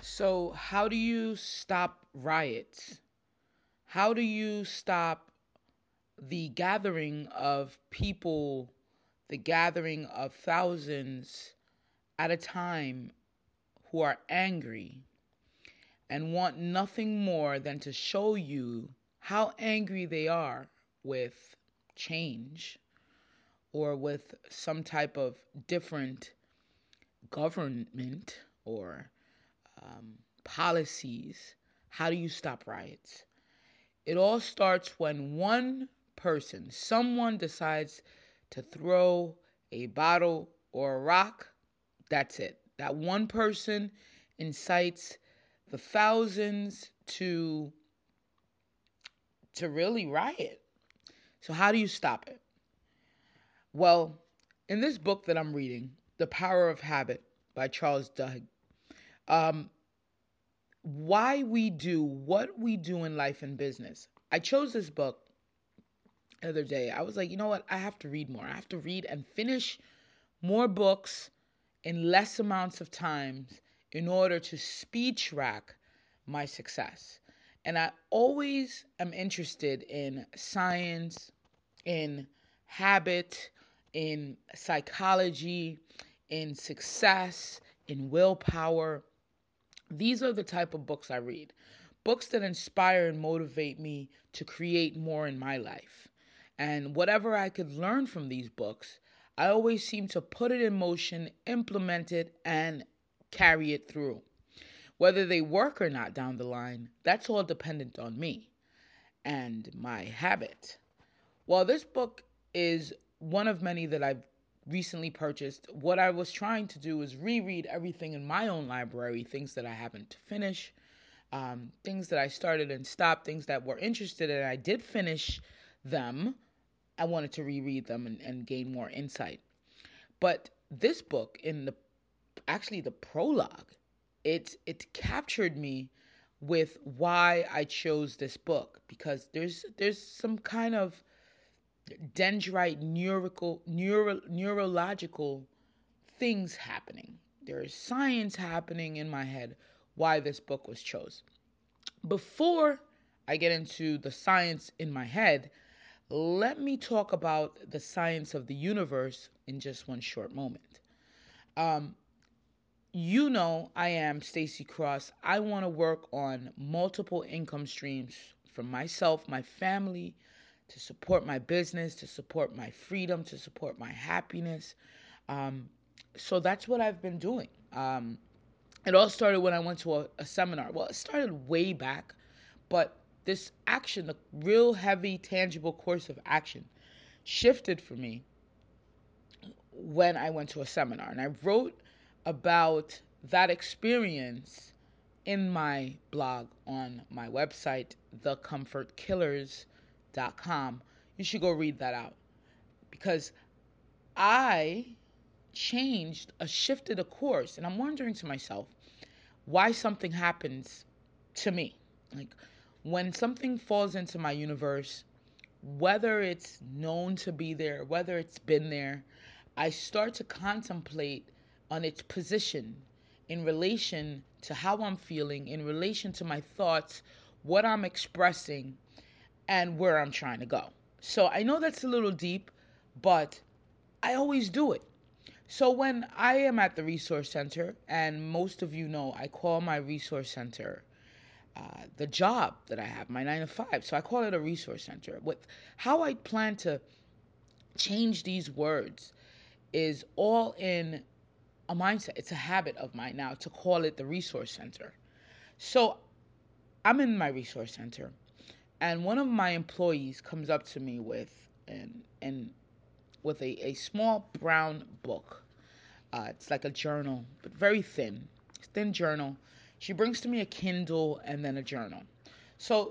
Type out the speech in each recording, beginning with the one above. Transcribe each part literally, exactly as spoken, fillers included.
So, how do you stop riots? How do you stop the gathering of people, the gathering of thousands at a time who are angry and want nothing more than to show you how angry they are with change or with some type of different government or um, policies? How do you stop riots? It all starts when one person, someone decides to throw a bottle or a rock. That's it. That one person incites the thousands to to really riot. So how do you stop it? Well, in this book that I'm reading, The Power of Habit by Charles Duhigg, um, why we do what we do in life and business. I chose this book the other day. I was like, you know what? I have to read more. I have to read and finish more books in less amounts of times in order to speed track my success. And I always am interested in science, in habit, in psychology, in success, in willpower. These are the type of books I read. Books that inspire and motivate me to create more in my life. And whatever I could learn from these books, I always seem to put it in motion, implement it, and carry it through. Whether they work or not down the line, that's all dependent on me and my habit. Well, this book is one of many that I've recently purchased. What I was trying to do is reread everything in my own library, things that I haven't finished, um, things that I started and stopped, things that were interested in. I did finish them. I wanted to reread them and, and gain more insight. But this book, in the actually the prologue, it it captured me with why I chose this book, because there's there's some kind of dendrite neurical neuro, neurological things happening. There's science happening in my head why this book was chosen. Before I get into the science in my head, let me talk about the science of the universe in just one short moment. Um, you know, I am Stacy Cross. I want to work on multiple income streams for myself, my family, to support my business, to support my freedom, to support my happiness. Um, so that's what I've been doing. Um, it all started when I went to a, a seminar. Well, it started way back, but this action, the real heavy, tangible course of action, shifted for me when I went to a seminar. And I wrote about that experience in my blog on my website, the comfort killers dot com. You should go read that out, because I changed, a shifted a course, and I'm wondering to myself why something happens to me. Like, when something falls into my universe, whether it's known to be there, whether it's been there, I start to contemplate on its position in relation to how I'm feeling, in relation to my thoughts, what I'm expressing, and where I'm trying to go. So I know that's a little deep, but I always do it. So when I am at the resource center, and most of you know I call my resource center uh, the job that I have, my nine to five. So I call it a resource center. With how I plan to change these words is all in a mindset. It's a habit of mine now to call it the resource center. So I'm in my resource center, and one of my employees comes up to me with an and with a, a small brown book. Uh, it's like a journal, but very thin. It's a thin journal. She brings to me a Kindle and then a journal. So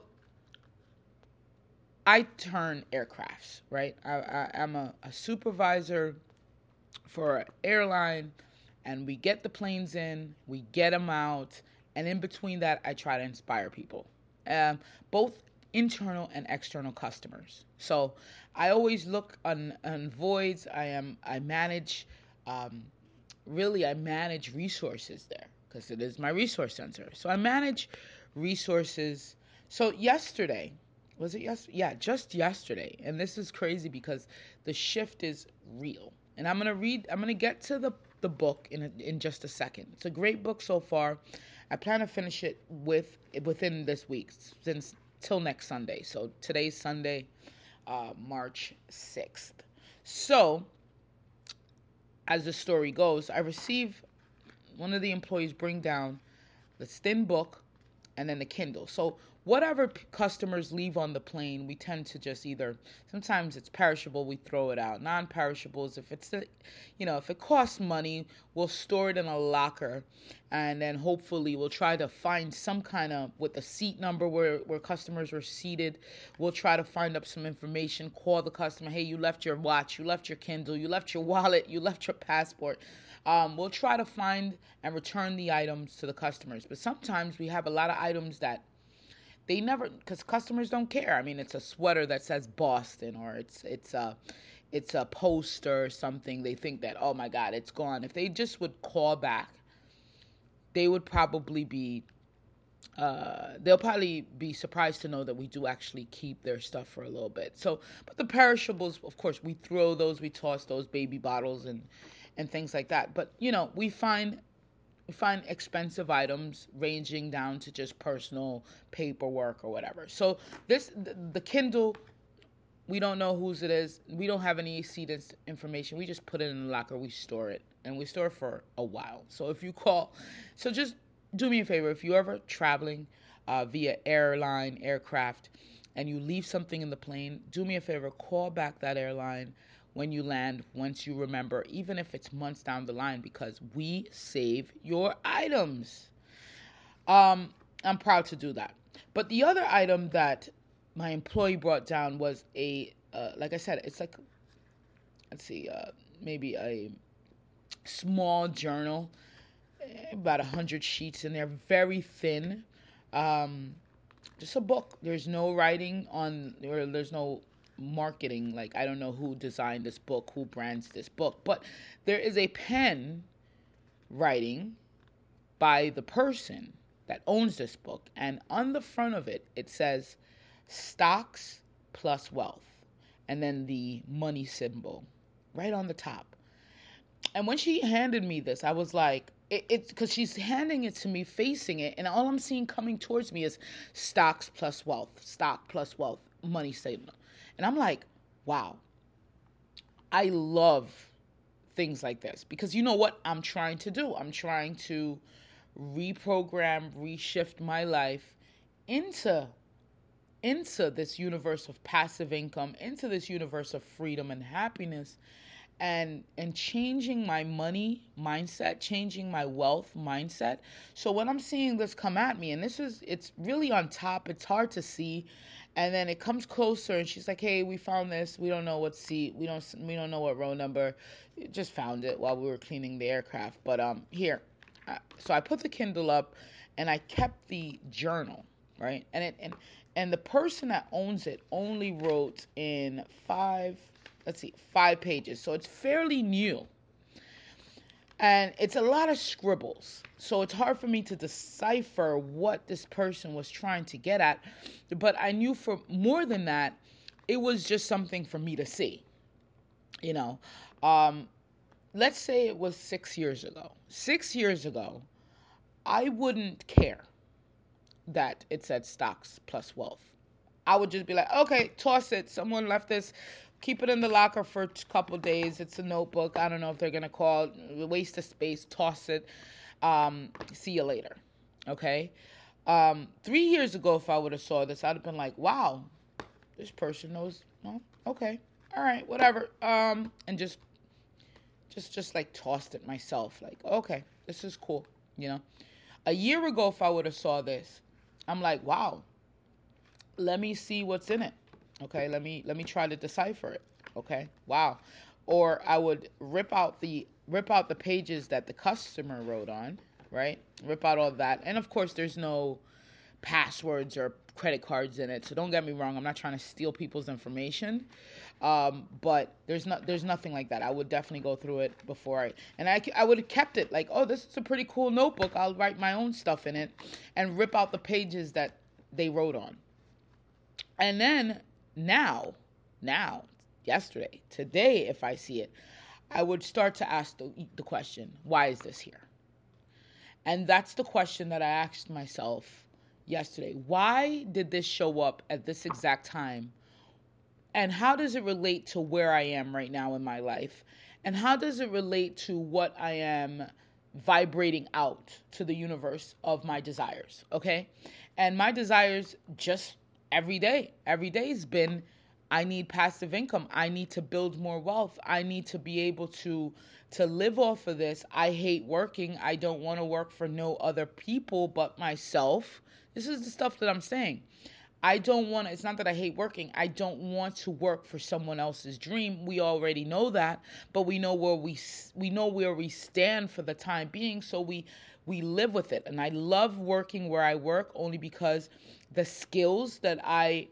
I turn aircrafts, right? I, I, I'm a, a supervisor for an airline, and we get the planes in, we get them out, and in between that, I try to inspire people, um, both internal and external customers. So I always look on, on voids. I am I manage, um, really I manage resources there, because it is my resource center. So I manage resources. So yesterday, was it yesterday? Yeah, just yesterday. And this is crazy because the shift is real. And I'm gonna read. I'm gonna get to the the book in a, in just a second. It's a great book so far. I plan to finish it with within this week, since till next Sunday. So today's Sunday, uh, March sixth. So as the story goes, I receive one of the employees bring down the thin book and then the Kindle. So whatever p- customers leave on the plane, we tend to just either, sometimes it's perishable, we throw it out. Non-perishables, if it's, a, you know, if it costs money, we'll store it in a locker, and then hopefully we'll try to find some kind of, with a seat number where, where customers were seated, we'll try to find up some information, call the customer, hey, you left your watch, you left your Kindle, you left your wallet, you left your passport. Um, we'll try to find and return the items to the customers. But sometimes we have a lot of items that they never, because customers don't care. I mean, it's a sweater that says Boston, or it's it's a it's a poster or something. They think that, oh my God, it's gone. If they just would call back, they would probably be uh, they'll probably be surprised to know that we do actually keep their stuff for a little bit. So, but the perishables, of course, we throw those, we toss those, baby bottles and and things like that. But you know, we find we find expensive items ranging down to just personal paperwork or whatever. So this the, the Kindle, we don't know whose it is. We don't have any seeded information. We just put it in the locker. We store it, and we store it for a while. So if you call, so just do me a favor. If you're ever traveling uh, via airline, aircraft, and you leave something in the plane, do me a favor. Call back that airline when you land, once you remember, even if it's months down the line, because we save your items. Um, I'm proud to do that. But the other item that my employee brought down was a, uh, like I said, it's like, let's see, uh, maybe a small journal, about a hundred sheets in there, very thin. Um, just a book. There's no writing on, or there's no marketing. Like, I don't know who designed this book, who brands this book, but there is a pen writing by the person that owns this book, and on the front of it, it says stocks plus wealth, and then the money symbol right on the top. And when she handed me this, I was like, it, it's because she's handing it to me facing it, and all I'm seeing coming towards me is stocks plus wealth, stock plus wealth, money symbol. And I'm like, wow, I love things like this, because you know what I'm trying to do? I'm trying to reprogram, reshift my life into into this universe of passive income, into this universe of freedom and happiness, and and changing my money mindset, changing my wealth mindset. So when I'm seeing this come at me, and this is, it's really on top, it's hard to see, and then it comes closer, and she's like, hey, we found this, we don't know what seat, we don't we don't know what row number, just found it while we were cleaning the aircraft, but um here. Uh, so I put the Kindle up, and I kept the journal, right? And it and and the person that owns it only wrote in five, let's see, five pages. So it's fairly new. And it's a lot of scribbles. So it's hard for me to decipher what this person was trying to get at. But I knew, for more than that, it was just something for me to see. You know, um, let's say it was six years ago. Six years ago, I wouldn't care that it said stocks plus wealth. I would just be like, okay, toss it. Someone left this. Keep it in the locker for a couple days. It's a notebook. I don't know if they're going to call. Waste of space. Toss it. Um, see you later. Okay? Um, three years ago, if I would have saw this, I'd have been like, wow, this person knows. Well, okay. All right, whatever. Um, and just, just, just like tossed it myself. Like, okay, this is cool. You know? A year ago, if I would have saw this, I'm like, wow, let me see what's in it. Okay, let me let me try to decipher it. Okay, wow. Or I would rip out the rip out the pages that the customer wrote on, right? Rip out all that. And of course, there's no passwords or credit cards in it. So don't get me wrong, I'm not trying to steal people's information. Um, but there's not there's nothing like that. I would definitely go through it before I and I, I would have kept it like, oh, this is a pretty cool notebook. I'll write my own stuff in it and rip out the pages that they wrote on. And then now, now, yesterday, today, if I see it, I would start to ask the, the question, why is this here? And that's the question that I asked myself yesterday. Why did this show up at this exact time? And how does it relate to where I am right now in my life? And how does it relate to what I am vibrating out to the universe of my desires? Okay. And my desires just every day, every day's been, I need passive income. I need to build more wealth. I need to be able to to live off of this. I hate working. I don't want to work for no other people but myself. This is the stuff that I'm saying. I don't want to, it's not that I hate working. I don't want to work for someone else's dream. We already know that, but we know where we we know where we stand for the time being, so we we live with it. And I love working where I work only because the skills that I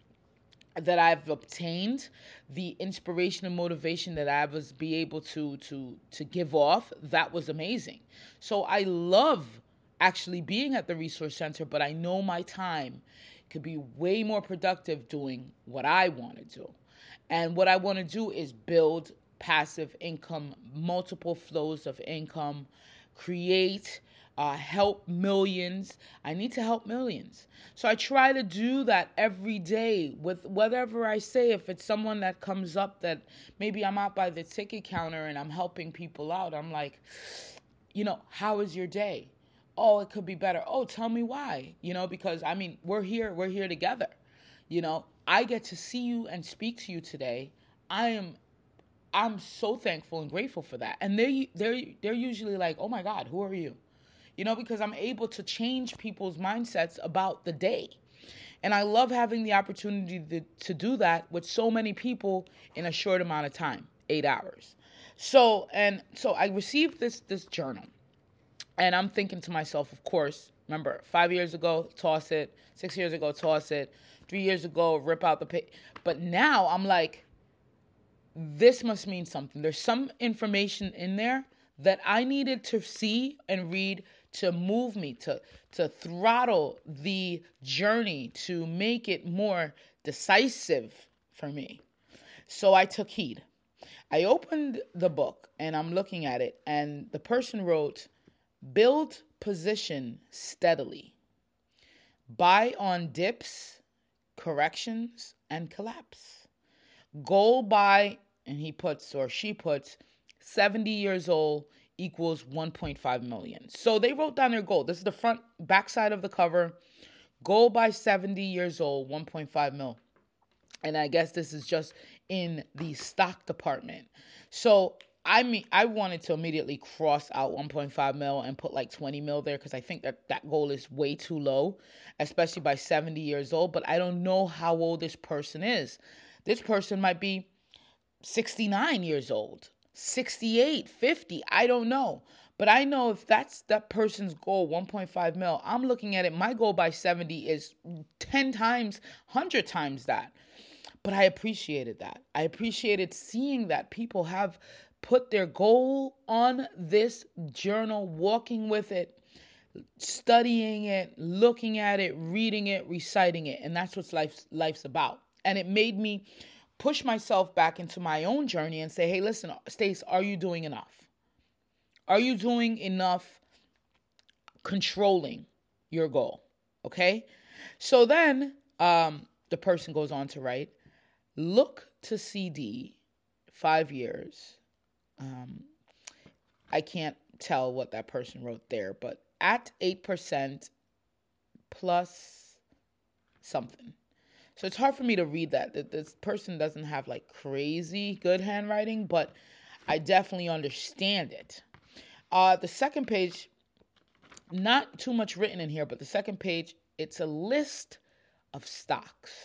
that I've obtained, the inspiration and motivation that I was be able to to to give off, that was amazing. So I love actually being at the resource center, but I know my time could be way more productive doing what I want to do. And what I want to do is build passive income, multiple flows of income, create, uh, help millions. I need to help millions. So I try to do that every day with whatever I say. If it's someone that comes up that maybe I'm out by the ticket counter and I'm helping people out, I'm like, you know, how is your day? Oh, it could be better. Oh, tell me why. You know, because I mean, we're here, we're here together. You know, I get to see you and speak to you today. I am I'm so thankful and grateful for that. And they they're they're usually like, "Oh my God, who are you?" You know, because I'm able to change people's mindsets about the day. And I love having the opportunity to, to do that with so many people in a short amount of time, eight hours. So, and so I received this this journal. And I'm thinking to myself, of course, remember, five years ago, toss it. Six years ago, toss it. Three years ago, rip out the page. But now I'm like, this must mean something. There's some information in there that I needed to see and read to move me, to, to throttle the journey, to make it more decisive for me. So I took heed. I opened the book and I'm looking at it, and the person wrote, build position steadily. Buy on dips, corrections, and collapse. Goal by, and he puts, or she puts, seventy years old equals one point five million. So they wrote down their goal. This is the front, back side of the cover. Goal by seventy years old, one point five mil. And I guess this is just in the stock department. So I mean, I wanted to immediately cross out one point five mil and put like twenty mil there because I think that that goal is way too low, especially by seventy years old. But I don't know how old this person is. This person might be sixty-nine years old, sixty-eight, fifty. I don't know. But I know if that's that person's goal, one point five mil, I'm looking at it. My goal by seventy is ten times, one hundred times that. But I appreciated that. I appreciated seeing that people have put their goal on this journal, walking with it, studying it, looking at it, reading it, reciting it. And that's what life's, life's about. And it made me push myself back into my own journey and say, hey, listen, Stace, are you doing enough? Are you doing enough controlling your goal? Okay? So then um, the person goes on to write, look to C D five years. Um, I can't tell what that person wrote there, but at eight percent plus something. So it's hard for me to read that. This person doesn't have like crazy good handwriting, but I definitely understand it. Uh, the second page, not too much written in here, but the second page, it's a list of stocks.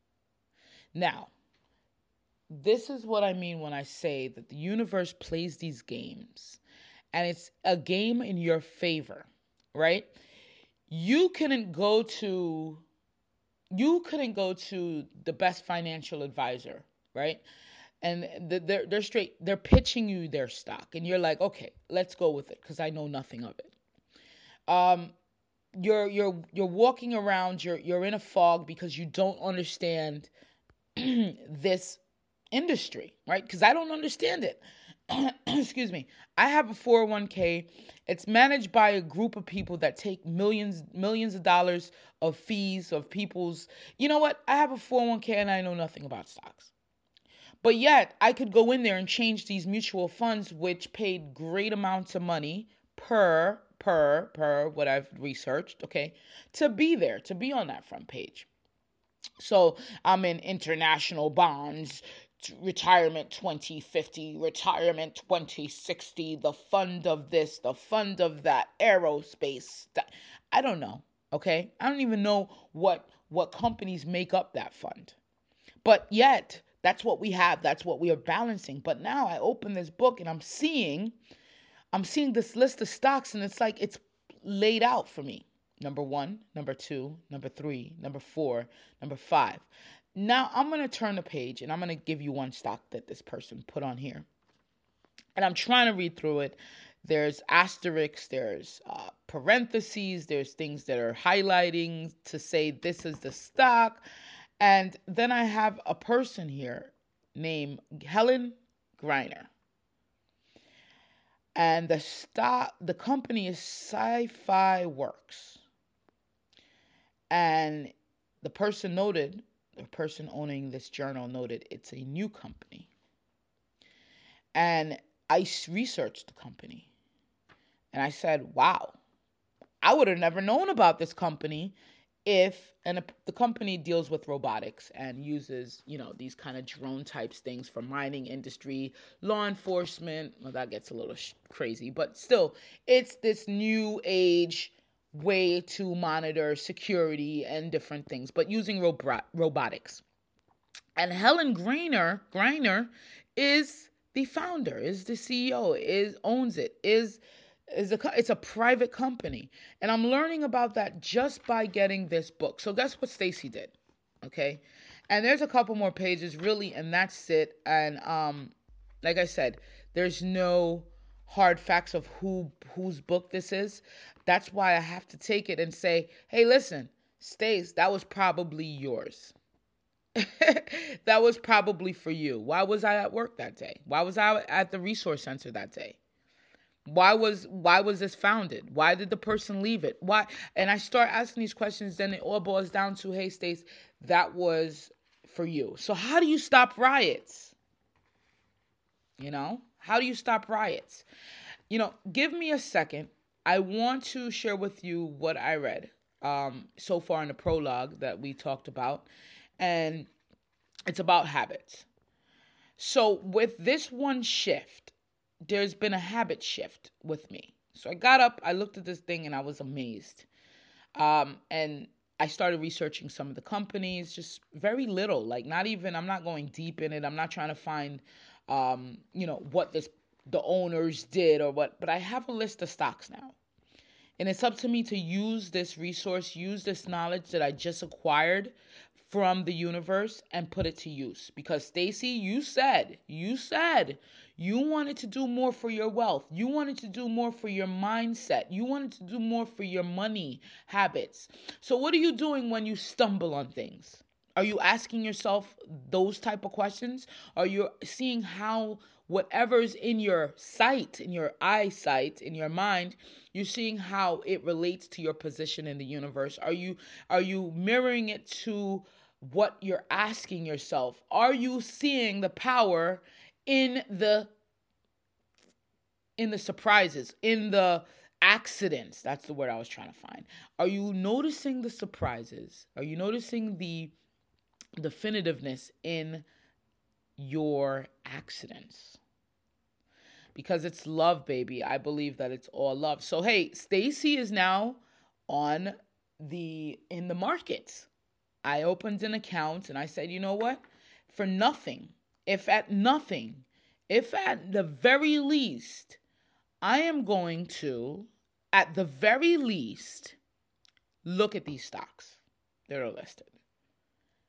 Now, this is what I mean when I say that the universe plays these games and it's a game in your favor, right? You couldn't go to you couldn't go to the best financial advisor, right? And they're they're straight they're pitching you their stock, and you're like, okay, let's go with it because I know nothing of it. Um, you're you're you're walking around, you're you're in a fog because you don't understand this industry, right? Because I don't understand it. Excuse me. I have a four oh one k. It's managed by a group of people that take millions millions of dollars of fees of people's. You know what? I have a four oh one k and I know nothing about stocks. But yet, I could go in there and change these mutual funds, which paid great amounts of money per, per, per what I've researched, okay, to be there, to be on that front page. So I'm in international bonds, retirement twenty fifty, retirement twenty sixty, the fund of this, the fund of that, aerospace. That, I don't know, okay? I don't even know what what companies make up that fund. But yet, that's what we have. That's what we are balancing. But now I open this book and I'm seeing, I'm seeing this list of stocks, and it's like it's laid out for me. Number one, number two, number three, number four, number five. Now I'm going to turn the page and I'm going to give you one stock that this person put on here. And I'm trying to read through it. There's asterisks, there's uh, parentheses, there's things that are highlighting to say this is the stock. And then I have a person here named Helen Greiner. And the stock, the company is Sci-Fi Works. And the person noted, the person owning this journal noted it's a new company. And I researched the company. And I said, wow, I would have never known about this company if, and the company deals with robotics and uses, you know, these kind of drone types things for mining industry, law enforcement. Well, that gets a little sh- crazy, but still, it's this new age way to monitor security and different things, but using robot robotics. And Helen Greiner, Greiner is the founder, is the C E O, is owns it, is is a it's a private company. And I'm learning about that just by getting this book. So guess what Stacy did? Okay? And there's a couple more pages really, and that's it. And um like I said, there's no hard facts of who whose book this is. That's why I have to take it and say, "Hey, listen, Stace, that was probably yours." That was probably for you. Why was I at work that day? Why was I at the resource center that day? Why was why was this founded? Why did the person leave it? Why? And I start asking these questions, then it all boils down to, hey, Stace, that was for you. So how do you stop riots? You know? How do you stop riots? You know, give me a second. I want to share with you what I read um, so far in the prologue that we talked about. And it's about habits. So with this one shift, there's been a habit shift with me. So I got up, I looked at this thing, and I was amazed. Um, and I started researching some of the companies, just very little, like not even, I'm not going deep in it. I'm not trying to find, um, you know, what this the owners did or what, but I have a list of stocks now. And it's up to me to use this resource, use this knowledge that I just acquired from the universe and put it to use. Because Stacy, you said, you said you wanted to do more for your wealth. You wanted to do more for your mindset. You wanted to do more for your money habits. So what are you doing when you stumble on things? Are you asking yourself those type of questions? Are you seeing how whatever's in your sight, in your eyesight, in your mind, you're seeing how it relates to your position in the universe? Are you are you mirroring it to what you're asking yourself? Are you seeing the power in the in the surprises, in the accidents? That's the word I was trying to find. Are you noticing the surprises? Are you noticing the definitiveness in your accidents? Because it's love, baby. I believe that it's all love. So hey, Stacy is now on the in the markets. I opened an account and I said, you know what? For nothing, if at nothing, if at the very least, I am going to, at the very least, look at these stocks that are listed.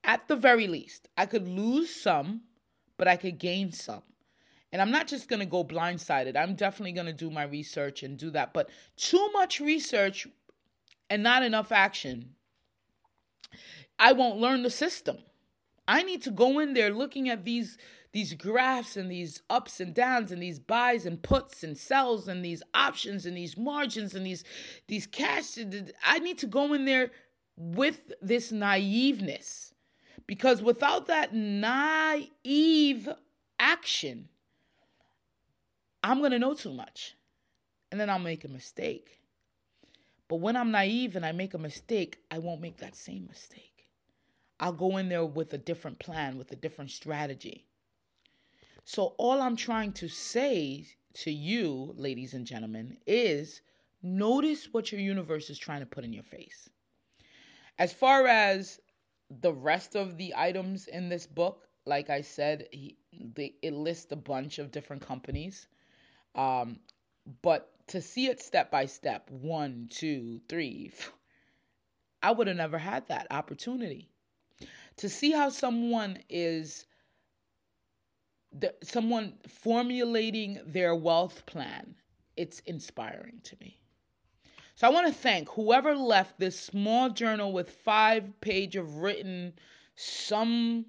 At the very least, I could lose some, but I could gain some. And I'm not just going to go blindsided. I'm definitely going to do my research and do that. But too much research and not enough action, I won't learn the system. I need to go in there looking at these these graphs and these ups and downs and these buys and puts and sells and these options and these margins and these these cash. I need to go in there with this naiveness, because without that naive action, I'm going to know too much and then I'll make a mistake. But when I'm naive and I make a mistake, I won't make that same mistake. I'll go in there with a different plan, with a different strategy. So all I'm trying to say to you, ladies and gentlemen, is notice what your universe is trying to put in your face. As far as the rest of the items in this book, like I said, he, they, it lists a bunch of different companies. Um, but to see it step by step, one, two, three, I would have never had that opportunity. To see how someone is, the, someone formulating their wealth plan, it's inspiring to me. So I want to thank whoever left this small journal with five pages of written, some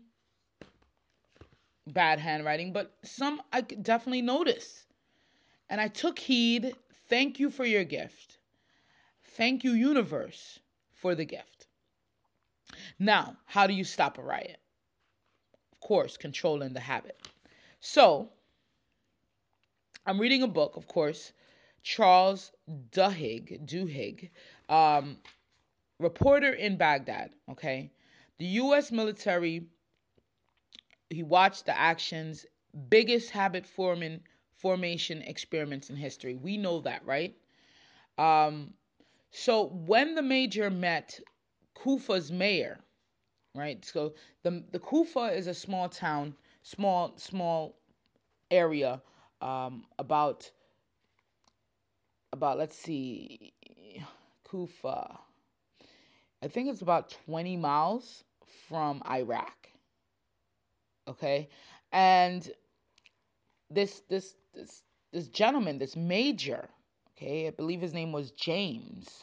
bad handwriting, but some I could definitely notice. And I took heed. Thank you for your gift. Thank you, universe, for the gift. Now, how do you stop a riot? Of course, controlling the habit. So, I'm reading a book, of course, Charles Duhigg, Duhigg, um, reporter in Baghdad, okay? The U S military, he watched the actions, biggest habit forming formation experiments in history. We know that, right? Um, so when the major met Kufa's mayor, right? So the the Kufa is a small town, small small area, um, about about let's see, Kufa. I think it's about twenty miles from Iraq. Okay, and this this this this gentleman, this major, okay, I believe his name was James.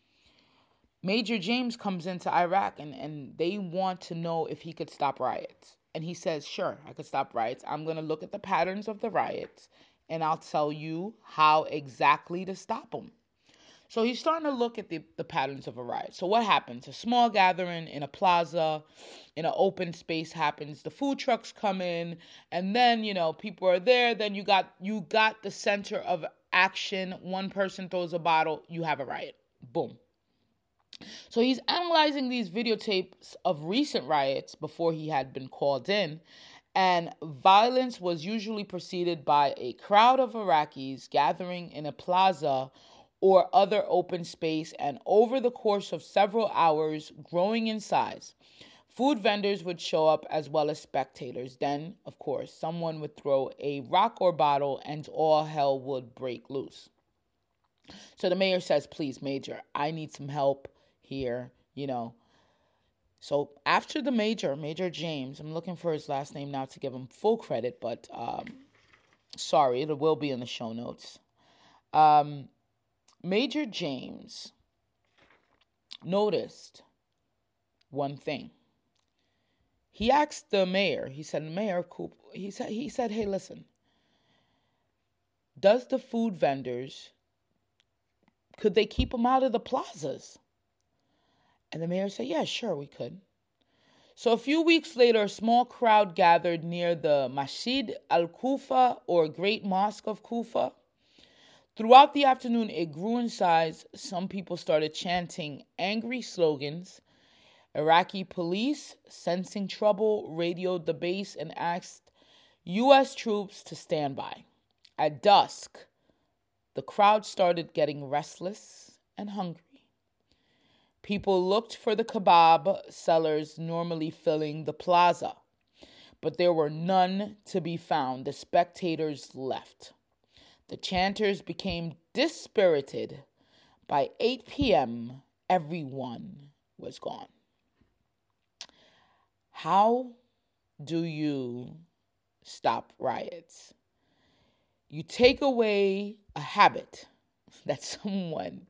Major James comes into Iraq and, and they want to know if he could stop riots. And he says, sure, I could stop riots. I'm going to look at the patterns of the riots and I'll tell you how exactly to stop them. So he's starting to look at the, the patterns of a riot. So what happens? A small gathering in a plaza, in an open space happens. The food trucks come in and then, you know, people are there. Then you got you got the center of action. One person throws a bottle, you have a riot. Boom. So he's analyzing these videotapes of recent riots before he had been called in, and violence was usually preceded by a crowd of Iraqis gathering in a plaza or other open space, and over the course of several hours, growing in size. Food vendors would show up as well as spectators. Then, of course, someone would throw a rock or bottle and all hell would break loose. So the mayor says, please, Major, I need some help here, you know. So after the major, Major James, I'm looking for his last name now to give him full credit, but um, sorry, it will be in the show notes. Um, Major James noticed one thing. He asked the mayor, he said, Mayor of Coop, he said, he said, hey, listen, does the food vendors, could they keep them out of the plazas? And the mayor said, yeah, sure, we could. So a few weeks later, a small crowd gathered near the Masjid al-Kufa, or Great Mosque of Kufa. Throughout the afternoon, it grew in size. Some people started chanting angry slogans. Iraqi police, sensing trouble, radioed the base and asked U S troops to stand by. At dusk, the crowd started getting restless and hungry. People looked for the kebab sellers normally filling the plaza, but there were none to be found. The spectators left. The chanters became dispirited. By eight p.m., everyone was gone. How do you stop riots? You take away a habit that someone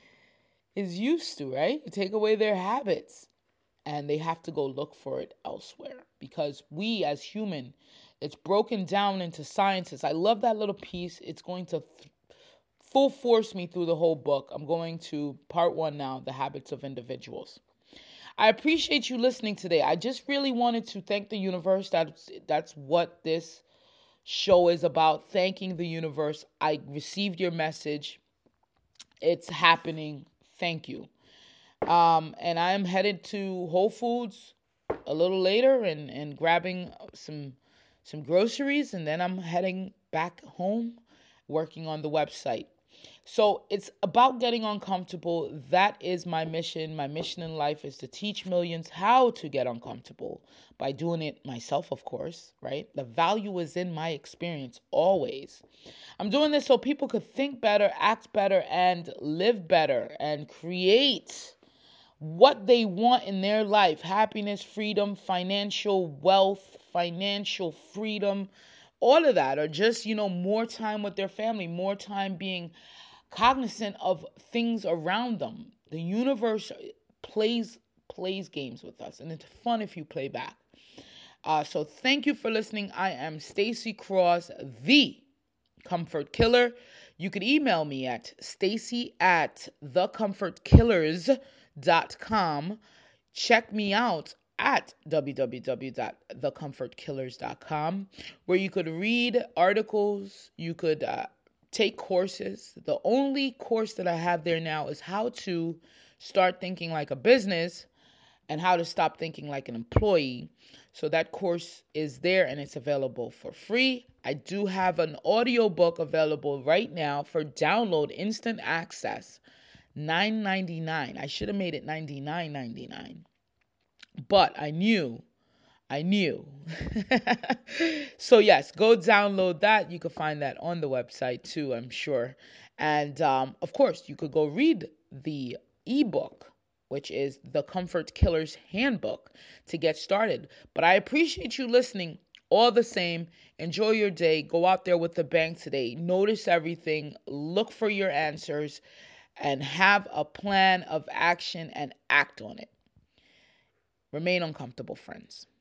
is used to, right? You take away their habits and they have to go look for it elsewhere because we as human, it's broken down into sciences. I love that little piece. It's going to th- full force me through the whole book. I'm going to part one now, The Habits of Individuals. I appreciate you listening today. I just really wanted to thank the universe. That's, that's what this show is about, thanking the universe. I received your message. It's happening. Thank you. Um, and I'm headed to Whole Foods a little later and, and grabbing some some groceries, and then I'm heading back home working on the website. So it's about getting uncomfortable. That is my mission. My mission in life is to teach millions how to get uncomfortable by doing it myself, of course, right? The value is in my experience always. I'm doing this so people could think better, act better, and live better and create what they want in their life: happiness, freedom, financial wealth, financial freedom, all of that, or just, you know, more time with their family, more time being cognizant of things around them. The universe plays plays games with us, and it's fun if you play back. Uh, so thank you for listening. I am Stacy Cross, the Comfort Killer. You could email me at stacy at the comfort killers dot com. Check me out at w w w dot the comfort killers dot com, where you could read articles, you could uh, take courses. The only course that I have there now is how to start thinking like a business and how to stop thinking like an employee. So that course is there and it's available for free. I do have an audiobook available right now for download, instant access, nine ninety-nine. I should have made it ninety-nine ninety-nine. But I knew, I knew. So yes, go download that. You can find that on the website too, I'm sure. And um, of course, you could go read the ebook, which is The Comfort Killer's Handbook, to get started. But I appreciate you listening all the same. Enjoy your day. Go out there with the bang today. Notice everything. Look for your answers and have a plan of action and act on it. Remain uncomfortable, friends.